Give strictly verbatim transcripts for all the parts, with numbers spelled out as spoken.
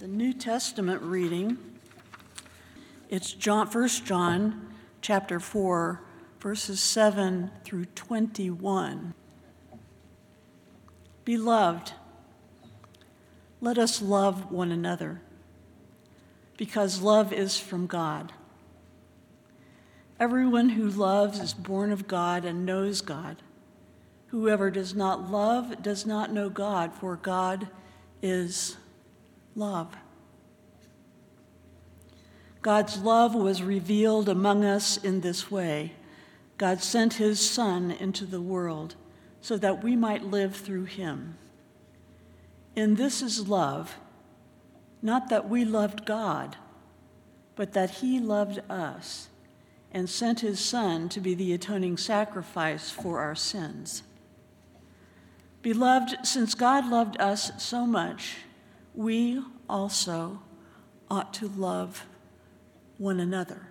The New Testament reading, it's John, First John chapter four, verses seven through twenty-one. Beloved, let us love one another, because love is from God. Everyone who loves is born of God and knows God. Whoever does not love does not know God, for God is love. God's love was revealed among us in this way. God sent his Son into the world so that we might live through him. In this is love, not that we loved God, but that he loved us and sent his Son to be the atoning sacrifice for our sins. Beloved, since God loved us so much, we also ought to love one another.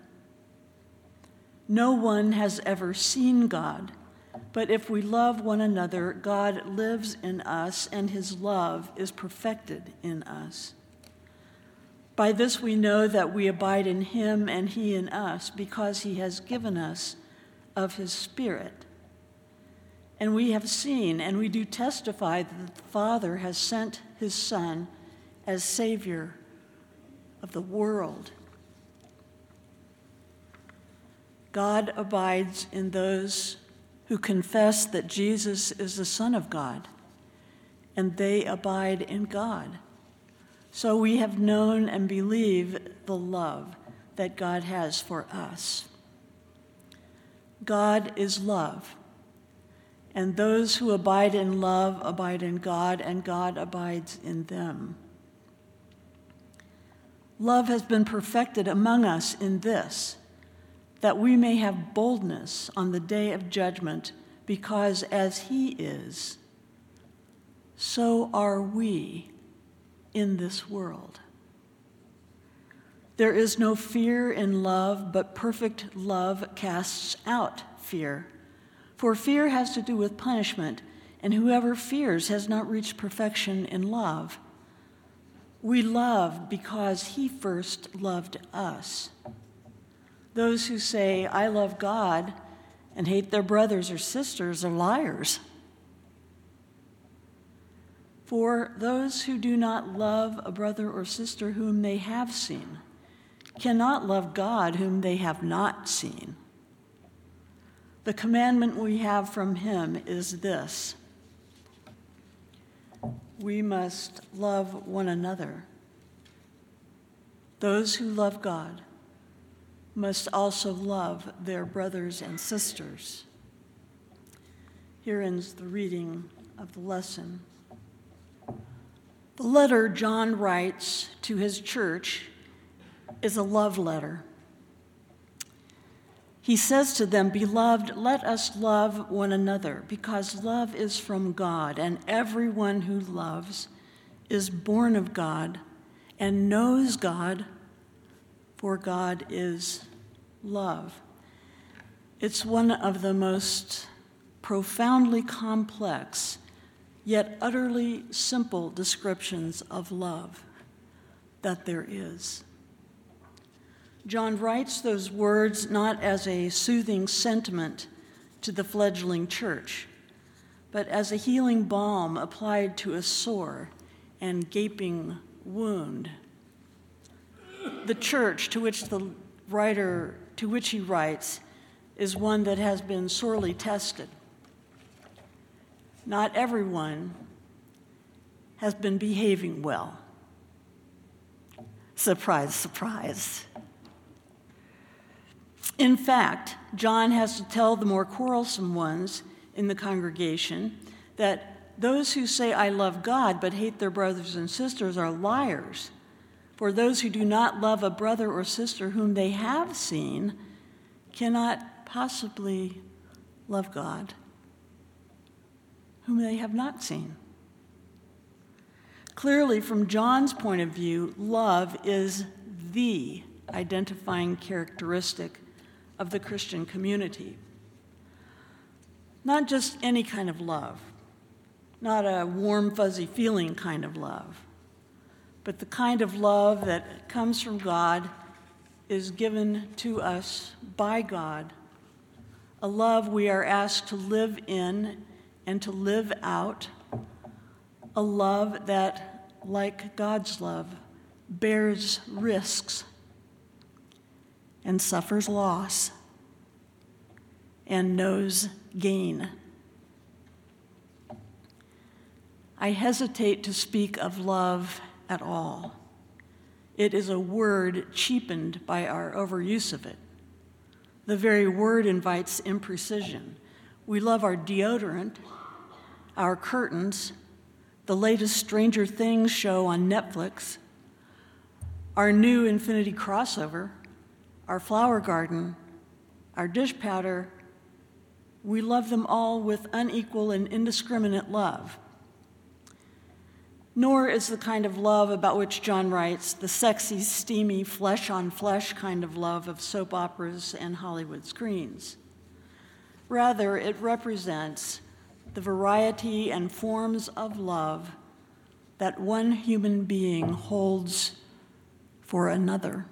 No one has ever seen God, but if we love one another, God lives in us and his love is perfected in us. By this we know that we abide in him and he in us, because he has given us of his Spirit. And we have seen and we do testify that the Father has sent his Son as Savior of the world. God abides in those who confess that Jesus is the Son of God, and they abide in God. So we have known and believe the love that God has for us. God is love, and those who abide in love abide in God, and God abides in them. Love has been perfected among us in this, that we may have boldness on the day of judgment, because as he is, so are we in this world. There is no fear in love, but perfect love casts out fear. For fear has to do with punishment, and whoever fears has not reached perfection in love. We love because he first loved us. Those who say, I love God, and hate their brothers or sisters are liars. For those who do not love a brother or sister whom they have seen cannot love God whom they have not seen. The commandment we have from him is this: we must love one another. Those who love God must also love their brothers and sisters. Here ends the reading of the lesson. The letter John writes to his church is a love letter. He says to them, Beloved, let us love one another, because love is from God, and everyone who loves is born of God and knows God, for God is love. It's one of the most profoundly complex, yet utterly simple descriptions of love that there is. John writes those words not as a soothing sentiment to the fledgling church, but as a healing balm applied to a sore and gaping wound. The church to which the writer, to which he writes, is one that has been sorely tested. Not everyone has been behaving well. Surprise, surprise. In fact, John has to tell the more quarrelsome ones in the congregation that those who say, I love God, but hate their brothers and sisters are liars. For those who do not love a brother or sister whom they have seen cannot possibly love God, whom they have not seen. Clearly, from John's point of view, love is the identifying characteristic of the Christian community. Not just any kind of love, not a warm, fuzzy feeling kind of love, but the kind of love that comes from God is given to us by God, a love we are asked to live in and to live out, a love that, like God's love, bears risks and suffers loss and knows gain. I hesitate to speak of love at all. It is a word cheapened by our overuse of it. The very word invites imprecision. We love our deodorant, our curtains, the latest Stranger Things show on Netflix, our new Infinity crossover, our flower garden, our dish powder. We love them all with unequal and indiscriminate love. Nor is the kind of love about which John writes the sexy, steamy, flesh-on-flesh kind of love of soap operas and Hollywood screens. Rather, it represents the variety and forms of love that one human being holds for another.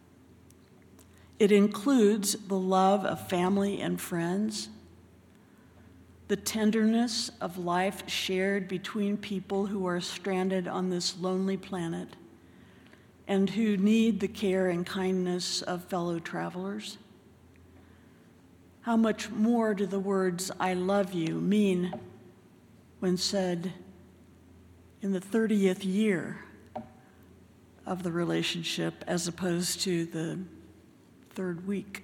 It includes the love of family and friends, the tenderness of life shared between people who are stranded on this lonely planet and who need the care and kindness of fellow travelers. How much more do the words, "I love you," mean when said in the thirtieth year of the relationship as opposed to the third week?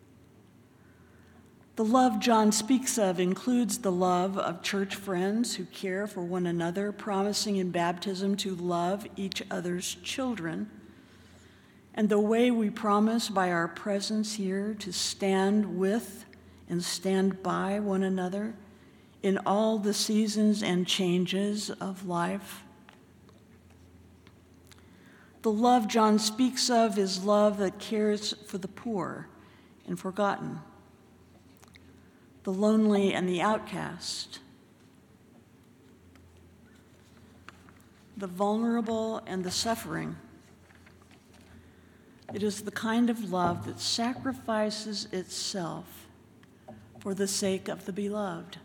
The love John speaks of includes the love of church friends who care for one another, promising in baptism to love each other's children, and the way we promise by our presence here to stand with and stand by one another in all the seasons and changes of life. The love John speaks of is love that cares for the poor and forgotten, the lonely and the outcast, the vulnerable and the suffering. It is the kind of love that sacrifices itself for the sake of the beloved.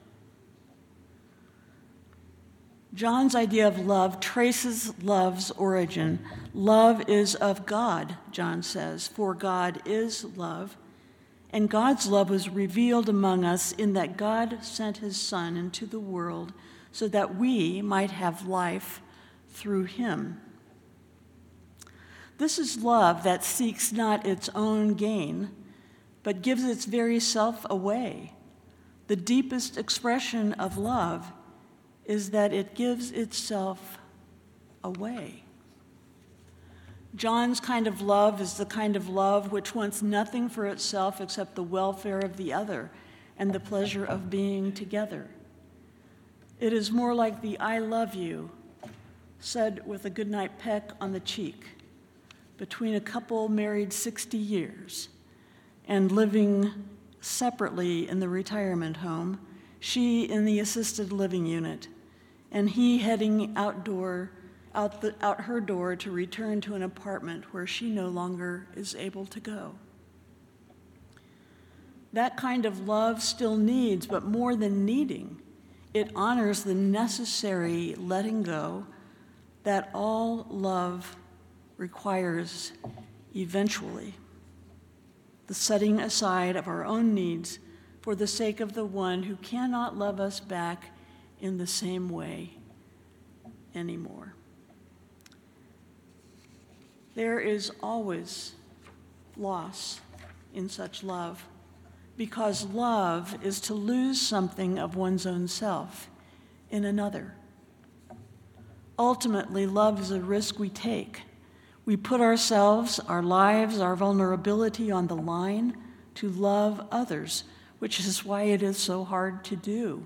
John's idea of love traces love's origin. Love is of God, John says, for God is love. And God's love was revealed among us in that God sent his Son into the world so that we might have life through him. This is love that seeks not its own gain, but gives its very self away. The deepest expression of love is that it gives itself away. John's kind of love is the kind of love which wants nothing for itself except the welfare of the other and the pleasure of being together. It is more like the "I love you" said with a goodnight peck on the cheek between a couple married sixty years and living separately in the retirement home, she in the assisted living unit, and he heading outdoor Out, the, out her door to return to an apartment where she no longer is able to go. That kind of love still needs, but more than needing, it honors the necessary letting go that all love requires eventually, the setting aside of our own needs for the sake of the one who cannot love us back in the same way anymore. There is always loss in such love, because love is to lose something of one's own self in another. Ultimately, love is a risk we take. We put ourselves, our lives, our vulnerability on the line to love others, which is why it is so hard to do.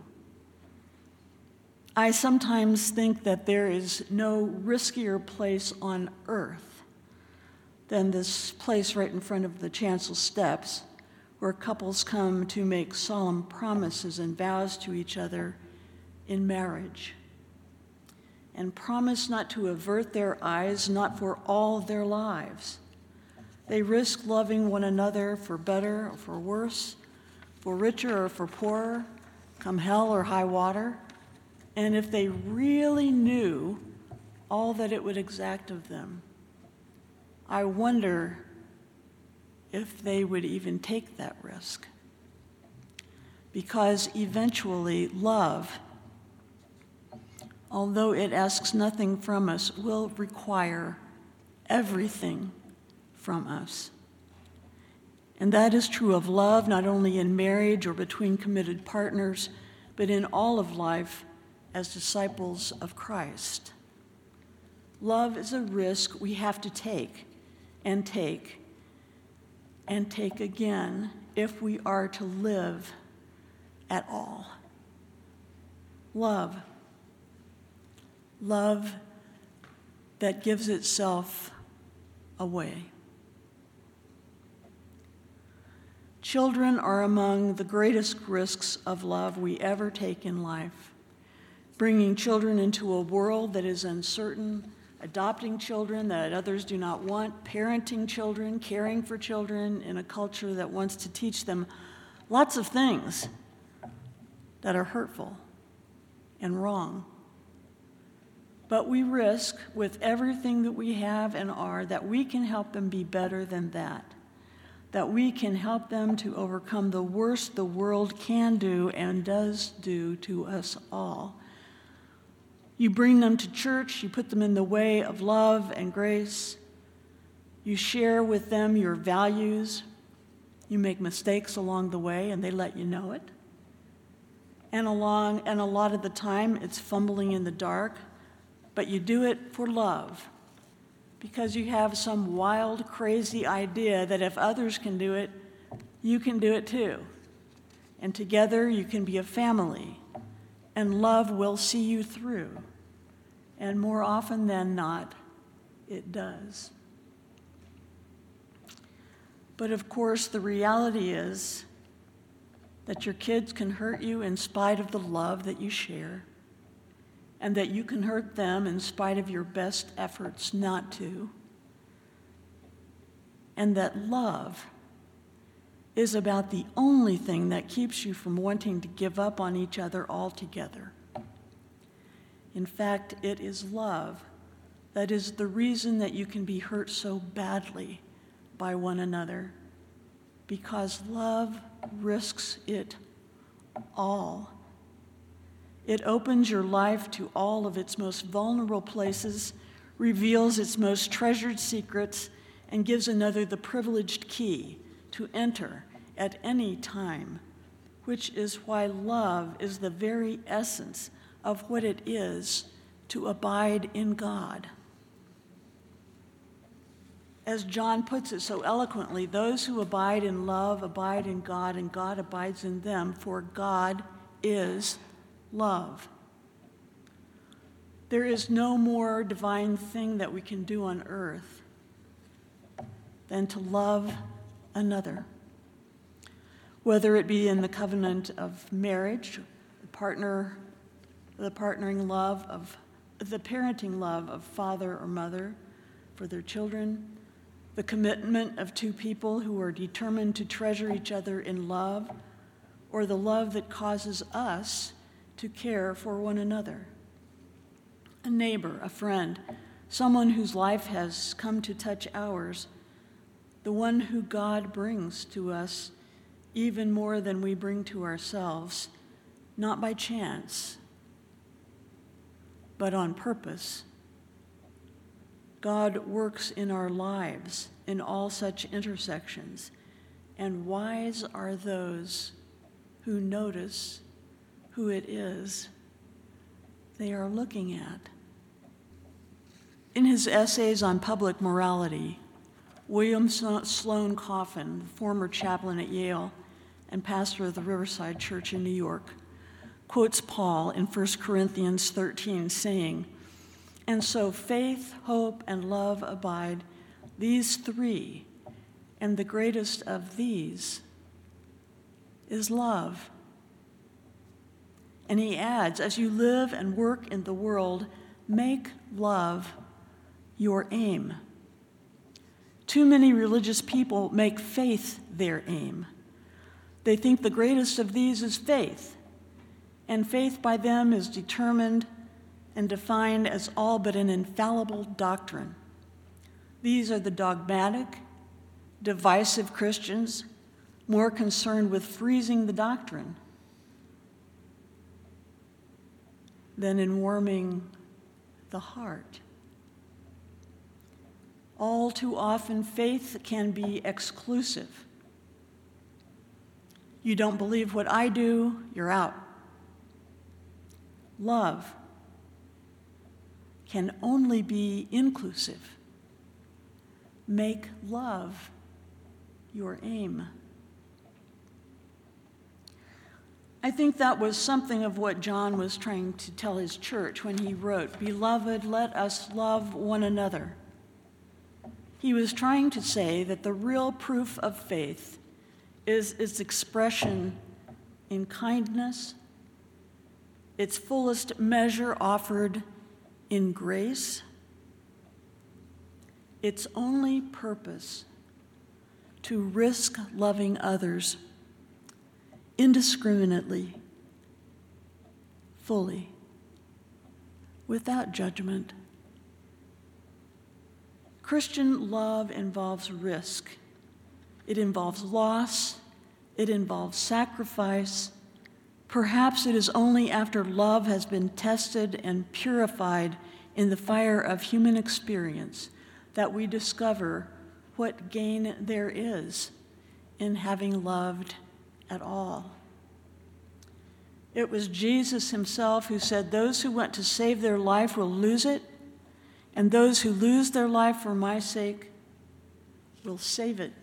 I sometimes think that there is no riskier place on earth than this place right in front of the chancel steps, where couples come to make solemn promises and vows to each other in marriage. and promise not to avert their eyes, not for all their lives. They risk loving one another for better or for worse, for richer or for poorer, come hell or high water. And if they really knew all that it would exact of them, I wonder if they would even take that risk. Because eventually, love, although it asks nothing from us, will require everything from us. And that is true of love, not only in marriage or between committed partners, but in all of life as disciples of Christ. Love is a risk we have to take and take and take again if we are to live at all. Love. Love that gives itself away. Children are among the greatest risks of love we ever take in life. Bringing children into a world that is uncertain, adopting children that others do not want, parenting children, caring for children in a culture that wants to teach them lots of things that are hurtful and wrong. But we risk, with everything that we have and are, that we can help them be better than that, that we can help them to overcome the worst the world can do and does do to us all. You bring them to church, you put them in the way of love and grace, you share with them your values, you make mistakes along the way and they let you know it. And along, and a lot of the time it's fumbling in the dark, but you do it for love, because you have some wild, crazy idea that if others can do it, you can do it too. And together you can be a family, and love will see you through. And more often than not, it does. But of course, the reality is that your kids can hurt you in spite of the love that you share, and that you can hurt them in spite of your best efforts not to. And that love is about the only thing that keeps you from wanting to give up on each other altogether. In fact, it is love that is the reason that you can be hurt so badly by one another, because love risks it all. It opens your life to all of its most vulnerable places, reveals its most treasured secrets, and gives another the privileged key to enter at any time, which is why love is the very essence of what it is to abide in God. As John puts it so eloquently, those who abide in love abide in God, and God abides in them, for God is love. There is no more divine thing that we can do on earth than to love another, whether it be in the covenant of marriage, the partner, the partnering love of the parenting love of father or mother for their children, the commitment of two people who are determined to treasure each other in love, or the love that causes us to care for one another. A neighbor, a friend, someone whose life has come to touch ours, the one who God brings to us even more than we bring to ourselves, not by chance, but on purpose. God works in our lives in all such intersections, and wise are those who notice who it is they are looking at. In his essays on public morality, William Sloane Coffin, former chaplain at Yale and pastor of the Riverside Church in New York, quotes Paul in First Corinthians thirteen, saying, "And so faith, hope, and love abide, these three, and the greatest of these is love." And he adds, as you live and work in the world, make love your aim. Too many religious people make faith their aim. They think the greatest of these is faith, and faith by them is determined and defined as all but an infallible doctrine. These are the dogmatic, divisive Christians, more concerned with freezing the doctrine than in warming the heart. All too often, faith can be exclusive. You don't believe what I do, you're out. Love can only be inclusive. Make love your aim. I think that was something of what John was trying to tell his church when he wrote, "Beloved, let us love one another." He was trying to say that the real proof of faith is its expression in kindness, its fullest measure offered in grace, its only purpose to risk loving others indiscriminately, fully, without judgment. Christian love involves risk. It involves loss. It involves sacrifice. Perhaps it is only after love has been tested and purified in the fire of human experience that we discover what gain there is in having loved at all. It was Jesus himself who said, "Those who want to save their life will lose it, and those who lose their life for my sake will save it."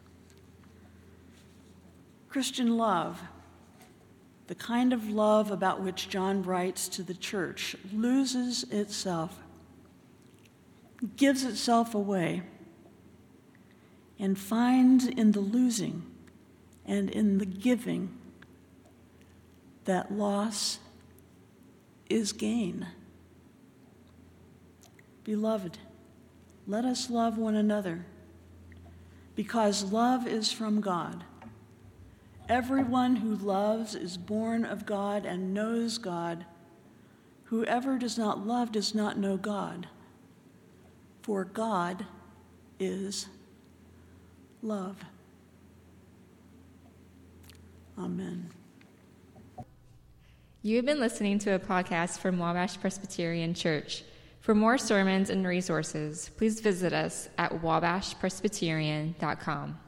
Christian love, the kind of love about which John writes to the church, loses itself, gives itself away, and finds in the losing and in the giving that loss is gain. Beloved, let us love one another, because love is from God. Everyone who loves is born of God and knows God. Whoever does not love does not know God, for God is love. Amen. You have been listening to a podcast from Wabash Presbyterian Church. For more sermons and resources, please visit us at wabash presbyterian dot com.